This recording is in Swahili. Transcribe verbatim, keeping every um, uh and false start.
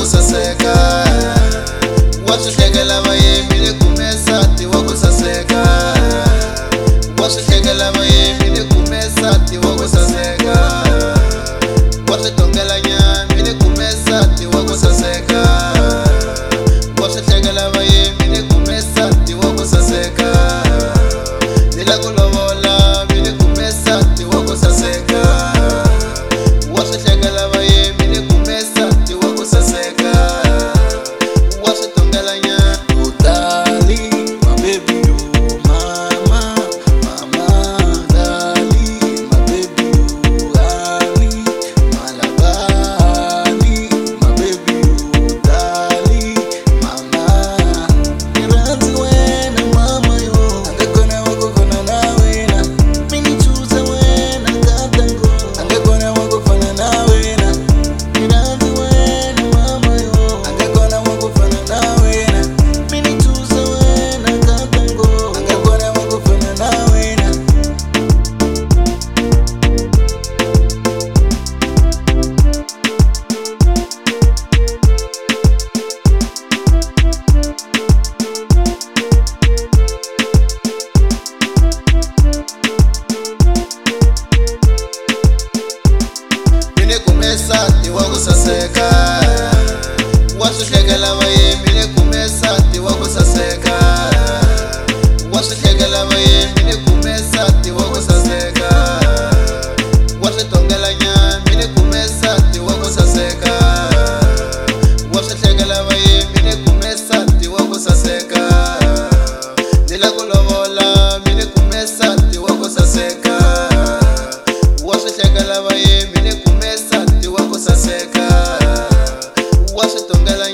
kusaseka. Washihlekela bayemile kumesati wakusaseka. Washihlekela bayemile kumesati wakusaseka. Washitongela nyamile kumesati wakusaseka. Washihlekela bayemile kumesati wakusaseka. Nila kulobola mile kumesati wakusaseka. Washihlekela bayemile kumesati wakusaseka. Washitongela nyamile kumesati wakusaseka. Washihlekela bayemile kumesati wakusaseka. Washihlekela bayemile kumesati wakusaseka. Washitongela nyamile kumesati wakusaseka. Washihlekela bayemile kumesati wakusaseka. Nila kulobola mile kumesati wakusaseka. Washihlekela bayemile kumesati wakusaseka. Washitongela